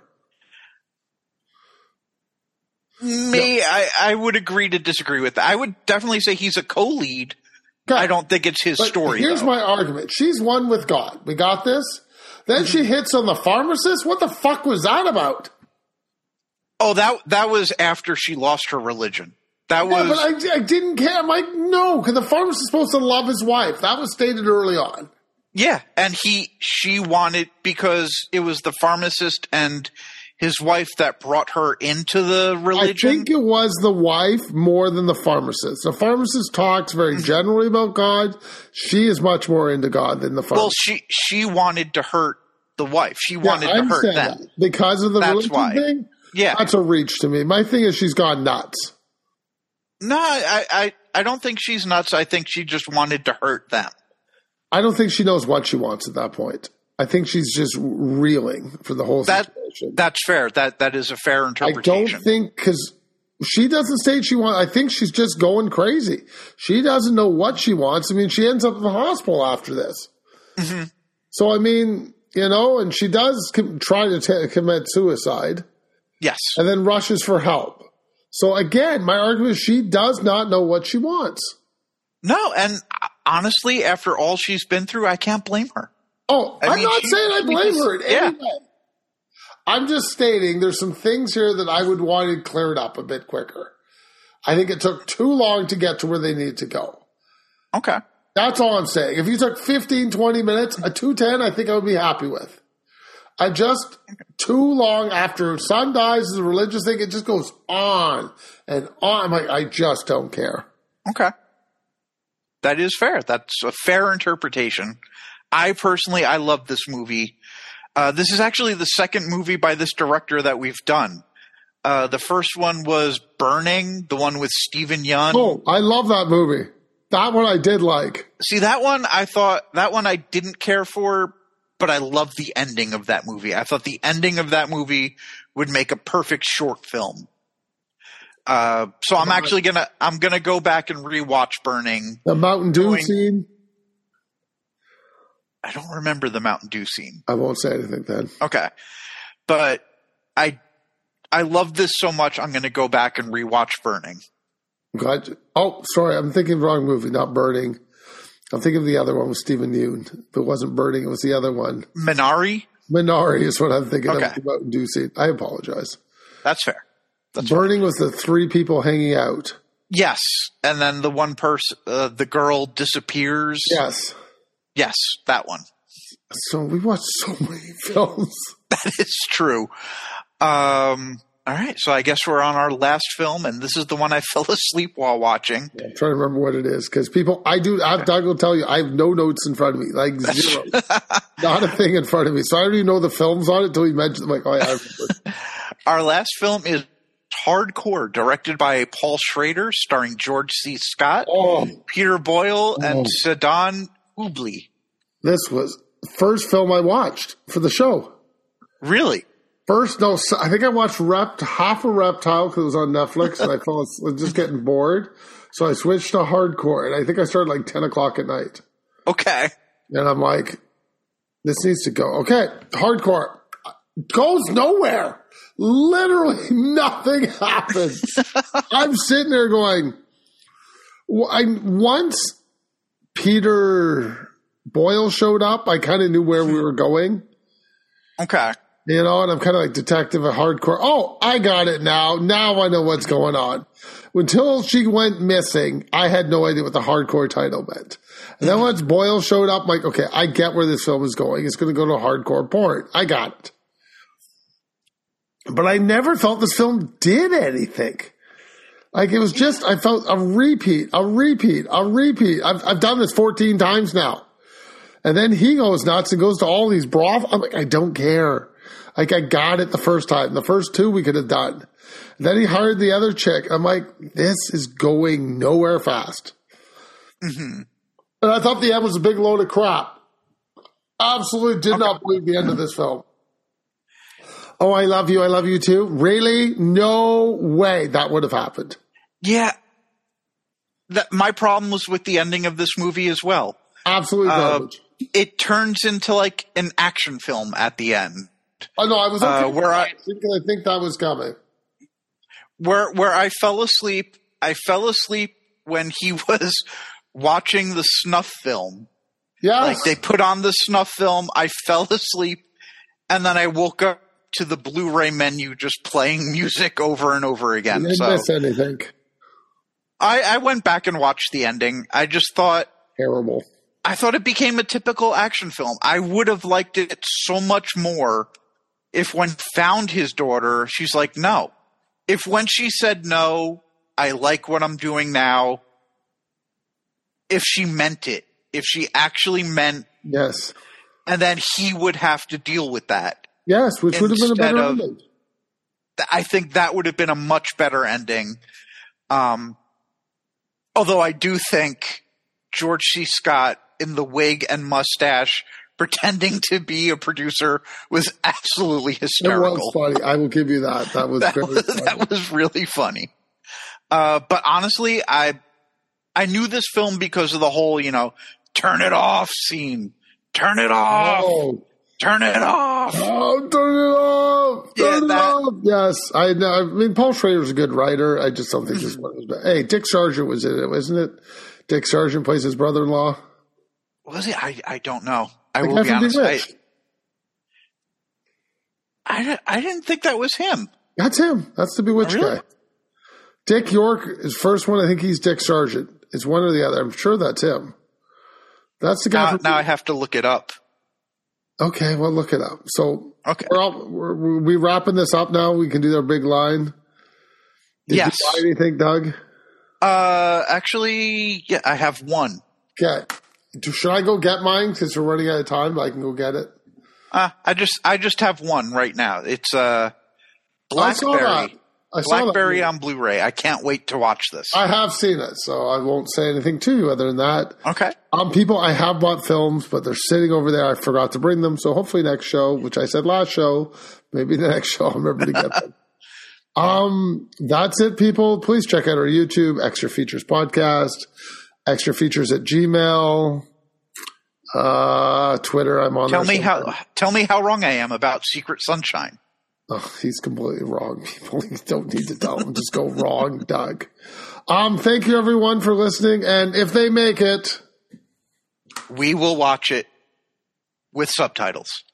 I would agree to disagree with that. I would definitely say he's a co-lead. Okay. I don't think it's his story, Here's my argument. She's one with God. We got this? Then she hits on the pharmacist? What the fuck was that about? Oh, that was after she lost her religion. But I didn't care. I'm like, no, because the pharmacist is supposed to love his wife. That was stated early on. Yeah, and she wanted, because it was the pharmacist and his wife that brought her into the religion. I think it was the wife more than the pharmacist. The pharmacist talks very generally about God. She is much more into God than the pharmacist. Well, she wanted to hurt the wife. She wanted to hurt them. That. Because of the religion thing? Yeah. That's a reach to me. My thing is she's gone nuts. No, I don't think she's nuts. I think she just wanted to hurt them. I don't think she knows what she wants at that point. I think she's just reeling for the whole situation. That's fair. That is a fair interpretation. I don't think, because she doesn't state she wants. I think she's just going crazy. She doesn't know what she wants. I mean, she ends up in the hospital after this. Mm-hmm. So, I mean, and she does try to commit suicide. Yes. And then rushes for help. So, again, my argument is she does not know what she wants. No, and honestly, after all she's been through, I can't blame her. Oh, I'm not saying I blame her in any way. I'm just stating there's some things here that I would want it cleared up a bit quicker. I think it took too long to get to where they need to go. Okay. That's all I'm saying. If you took 15, 20 minutes, a 2:10, I think I would be happy with. I just, too long after son dies is a religious thing, it just goes on and on. I'm like, I just don't care. Okay. That is fair. That's a fair interpretation. I love this movie. This is actually the second movie by this director that we've done. The first one was Burning, the one with Steven Yeun. Oh, I love that movie. That one I did like. See, that one I didn't care for, but I loved the ending of that movie. I thought the ending of that movie would make a perfect short film. So I'm actually gonna go back and rewatch Burning. The Mountain Dew scene. I don't remember the Mountain Dew scene. I won't say anything then. Okay. But I love this so much, I'm going to go back and rewatch Burning. Glad. Oh, sorry. I'm thinking of the wrong movie, not Burning. I'm thinking of the other one with Steven Yeun. If it wasn't Burning, it was the other one. Minari? Minari is what I'm thinking of. The Mountain Dew scene. I apologize. That's fair. Burning was the three people hanging out. Yes. And then the one person, the girl disappears. Yes. Yes, that one. So we watched so many films. That is true. All right, so I guess we're on our last film, and this is the one I fell asleep while watching. Yeah, I'm trying to remember what it is, because Doug will tell you, I have no notes in front of me, like zero. Not a thing in front of me. So I don't even know the films on it until he mentioned them. Like, oh, yeah. Our last film is Hardcore, directed by Paul Schrader, starring George C. Scott, Peter Boyle, and Sedan Ubli. This was the first film I watched for the show. Really? I think I watched half of Reptile because it was on Netflix, and I was just getting bored. So I switched to Hardcore, and I think I started like 10 o'clock at night. Okay. And I'm like, this needs to go. Okay, Hardcore goes nowhere. Literally nothing happens. I'm sitting there going, once Peter Boyle showed up, I kind of knew where we were going. Okay. And I'm kind of like Detective at Hardcore. Oh, I got it now. Now I know what's going on. Until she went missing, I had no idea what the Hardcore title meant. And then once Boyle showed up, I'm like, okay, I get where this film is going. It's going to go to hardcore porn. I got it. But I never felt this film did anything. Like, it was just, I felt a repeat. I've done this 14 times now. And then he goes nuts and goes to all these brothels. I'm like, I don't care. Like, I got it the first time. The first two we could have done. And then he hired the other chick. I'm like, this is going nowhere fast. Mm-hmm. And I thought the end was a big load of crap. Absolutely did not believe the end of this film. Oh, I love you too. Really? No way that would have happened. Yeah. My problem was with the ending of this movie as well. Absolutely garbage. It turns into like an action film at the end. Oh no, I was okay because I think that was coming. Where I fell asleep when he was watching the snuff film. Yes. Like, they put on the snuff film, I fell asleep, and then I woke up to the Blu-ray menu just playing music over and over again. You didn't miss anything. I went back and watched the ending. I just thought... Terrible. I thought it became a typical action film. I would have liked it so much more if when found his daughter, she's like, no. If when she said no, I like what I'm doing now, if she meant it, if she actually meant... Yes. And then he would have to deal with that. Yes, which would have been a better ending. I think that would have been a much better ending. Although I do think George C. Scott in the wig and mustache pretending to be a producer was absolutely hysterical. It was funny. I will give you that. That was very funny. That was really funny. But honestly, I knew this film because of the whole, turn it off scene. Turn it off. Oh. Turn it off. Oh, turn it off. Turn it off. Yes. I mean, Paul Schrader's a good writer. I just don't think this one was bad. Hey, Dick Sargent was in it, wasn't it? Dick Sargent plays his brother-in-law. Was he? I don't know. I will be honest. I didn't think that was him. That's him. That's the Bewitched guy. Dick York is first one. I think he's Dick Sargent. It's one or the other. I'm sure that's him. That's the guy. Now I have to look it up. Okay, well, look it up. So, okay, we wrapping this up now. We can do our big line. Did you buy anything, Doug? Actually, yeah, I have one. Okay. Should I go get mine since we're running out of time? But I can go get it. I just have one right now. It's Blackberry. Blackberry on Blu-ray. I can't wait to watch this. I have seen it, so I won't say anything to you other than that. Okay. People, I have bought films, but they're sitting over there. I forgot to bring them, so hopefully next show, which I said last show, maybe the next show I'll remember to get them. That's it, people. Please check out our YouTube, Extra Features Podcast, Extra Features at Gmail, Twitter. I'm on. Tell me how wrong I am about Secret Sunshine. Oh, he's completely wrong. People don't need to tell him. Just go wrong, Doug. Thank you, everyone, for listening. And if they make it, we will watch it with subtitles.